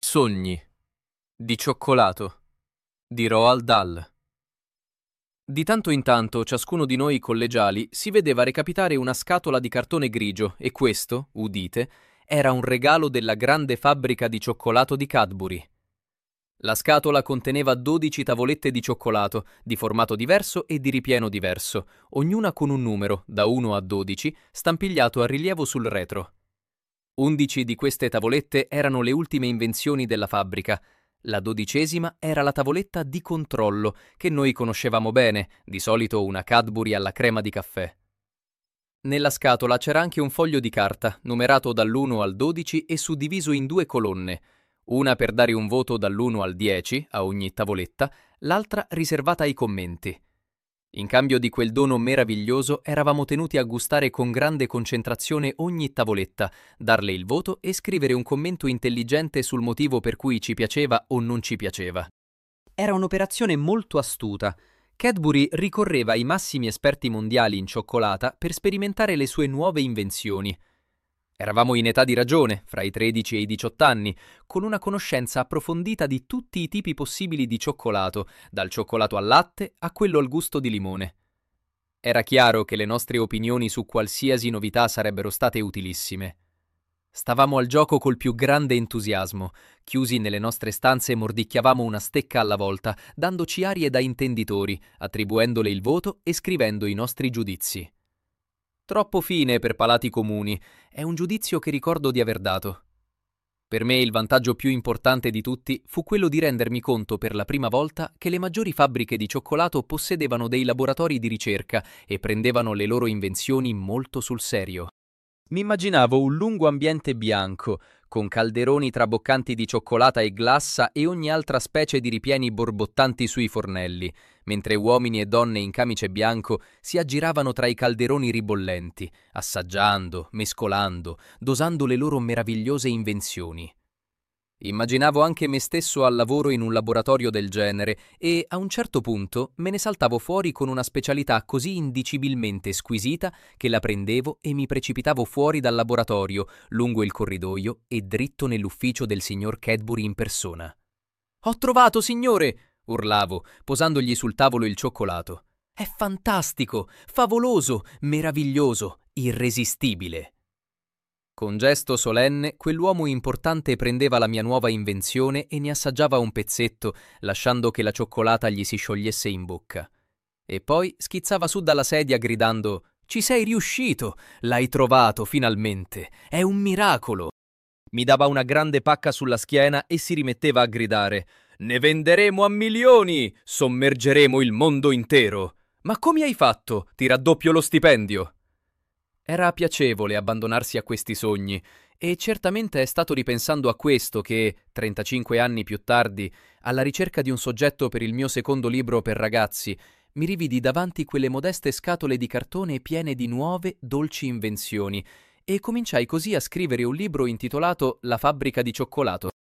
Sogni di cioccolato di Roald Dahl. Di tanto in tanto ciascuno di noi collegiali si vedeva recapitare una scatola di cartone grigio e questo, udite, era un regalo della grande fabbrica di cioccolato di Cadbury. La scatola conteneva 12 tavolette di cioccolato, di formato diverso e di ripieno diverso, ognuna con un numero, da 1 a 12, stampigliato a rilievo sul retro. 11 di queste tavolette erano le ultime invenzioni della fabbrica. La 12ª era la tavoletta di controllo, che noi conoscevamo bene, di solito una Cadbury alla crema di caffè. Nella scatola c'era anche un foglio di carta, numerato dall'1 al 12 e suddiviso in 2 colonne, una per dare un voto dall'1 al 10 a ogni tavoletta, l'altra riservata ai commenti. In cambio di quel dono meraviglioso eravamo tenuti a gustare con grande concentrazione ogni tavoletta, darle il voto e scrivere un commento intelligente sul motivo per cui ci piaceva o non ci piaceva. Era un'operazione molto astuta. Cadbury ricorreva ai massimi esperti mondiali in cioccolata per sperimentare le sue nuove invenzioni. Eravamo in età di ragione, fra i 13 e i 18 anni, con una conoscenza approfondita di tutti i tipi possibili di cioccolato, dal cioccolato al latte a quello al gusto di limone. Era chiaro che le nostre opinioni su qualsiasi novità sarebbero state utilissime. Stavamo al gioco col più grande entusiasmo. Chiusi nelle nostre stanze mordicchiavamo una stecca alla volta, dandoci arie da intenditori, attribuendole il voto e scrivendo i nostri giudizi. Troppo fine per palati comuni, è un giudizio che ricordo di aver dato. Per me il vantaggio più importante di tutti fu quello di rendermi conto per la prima volta che le maggiori fabbriche di cioccolato possedevano dei laboratori di ricerca e prendevano le loro invenzioni molto sul serio. Mi immaginavo un lungo ambiente bianco, con calderoni traboccanti di cioccolata e glassa e ogni altra specie di ripieni borbottanti sui fornelli, mentre uomini e donne in camice bianco si aggiravano tra i calderoni ribollenti, assaggiando, mescolando, dosando le loro meravigliose invenzioni. Immaginavo anche me stesso al lavoro in un laboratorio del genere e, a un certo punto, me ne saltavo fuori con una specialità così indicibilmente squisita che la prendevo e mi precipitavo fuori dal laboratorio, lungo il corridoio e dritto nell'ufficio del signor Cadbury in persona. «Ho trovato, signore!» urlavo, posandogli sul tavolo il cioccolato. «È fantastico, favoloso, meraviglioso, irresistibile!» Con gesto solenne, quell'uomo importante prendeva la mia nuova invenzione e ne assaggiava un pezzetto, lasciando che la cioccolata gli si sciogliesse in bocca. E poi schizzava su dalla sedia gridando: «Ci sei riuscito! L'hai trovato, finalmente! È un miracolo!» Mi dava una grande pacca sulla schiena e si rimetteva a gridare: «Ne venderemo a milioni! Sommergeremo il mondo intero! Ma come hai fatto? Ti raddoppio lo stipendio!» Era piacevole abbandonarsi a questi sogni e certamente è stato ripensando a questo che, 35 anni più tardi, alla ricerca di un soggetto per il mio secondo libro per ragazzi, mi rividi davanti quelle modeste scatole di cartone piene di nuove, dolci invenzioni e cominciai così a scrivere un libro intitolato La fabbrica di cioccolato.